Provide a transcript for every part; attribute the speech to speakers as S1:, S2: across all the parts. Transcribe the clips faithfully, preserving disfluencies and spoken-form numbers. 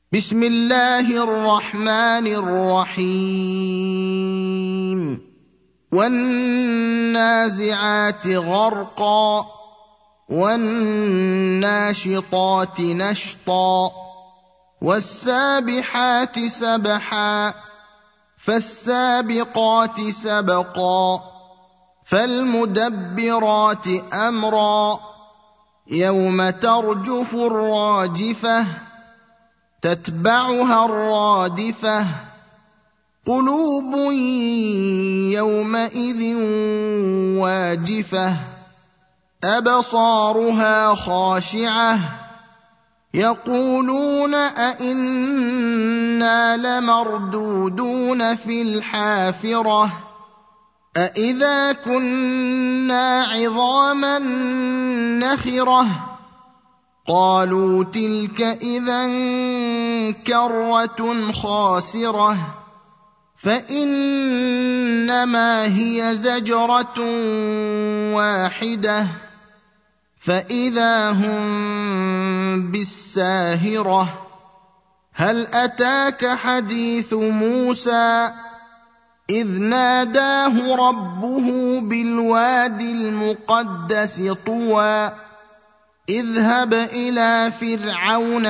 S1: بسم الله الرحمن الرحيم والنازعات غرقا والناشطات نشطا والسابحات سبحا فالسابقات سبقا فالمدبرات أمرا يوم ترجف الراجفة تتبعها الرادفة قلوب يومئذ واجفة أبصارها خاشعة يقولون أئنا لمردودون في الحافرة أئذا كنا عظاما نخرة قالوا تلك إذا كرة خاسرة فإنما هي زجرة واحدة فإذا هم بالساهرة هل أتاك حديث موسى إذ ناداه ربه بالوادي المقدس طوى اذهب إلى فرعون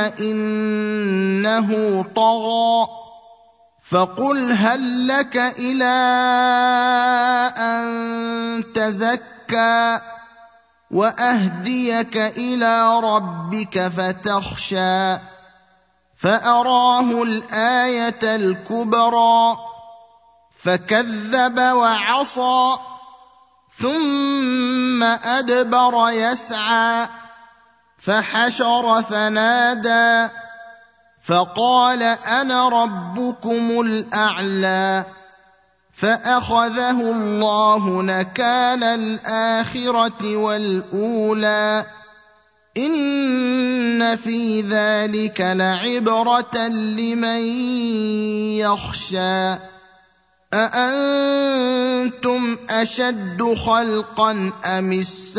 S1: إنه طغى فقل هل لك إلى أن تزكى وأهديك إلى ربك فتخشى فأراه الآية الكبرى فكذب وعصى ثم أدبر يسعى فحشر فنادى فقال أنا ربكم الأعلى فأخذه الله نكال الآخرة والأولى إن في ذلك لعبرة لمن يخشى أأنتم أشد خلقا أم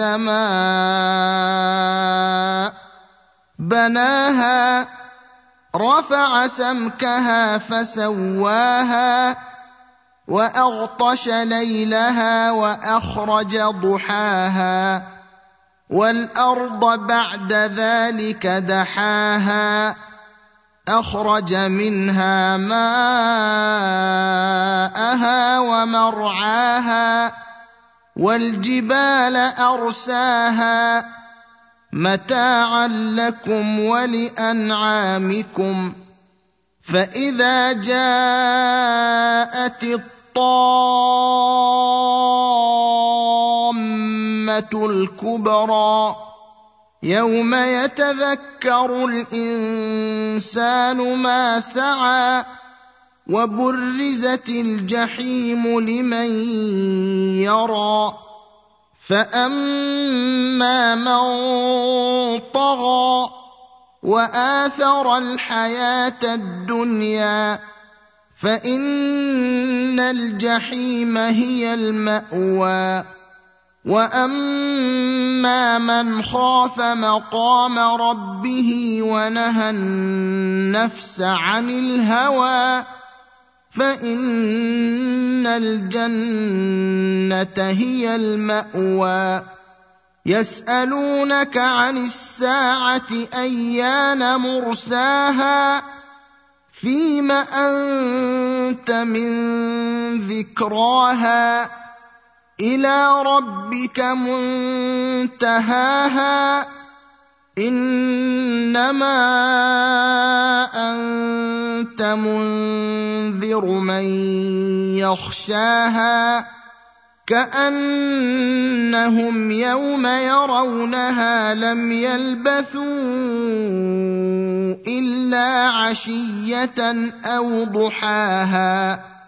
S1: السماء بناها رفع سمكها فسواها وأغطش ليلها وأخرج ضحاها والأرض بعد ذلك دحاها أخرج منها ماءها ومرعاها والجبال أرساها متاعا لكم ولأنعامكم فإذا جاءت الطامة الكبرى يوم يتذكر الإنسان ما سعى وبرزت الجحيم لمن يرى فأما من طغى وآثر الحياة الدنيا فإن الجحيم هي المأوى وأما من خاف مقام ربه ونهى النفس عن الهوى فإن الجنة هي المأوى يسألونك عن الساعة أيان مرساها فيم أنت من ذكراها إلى ربك منتهاها إنما أنت منذر من يخشاها كأنهم يوم يرونها لم يلبثوا إلا عشية أو ضحاها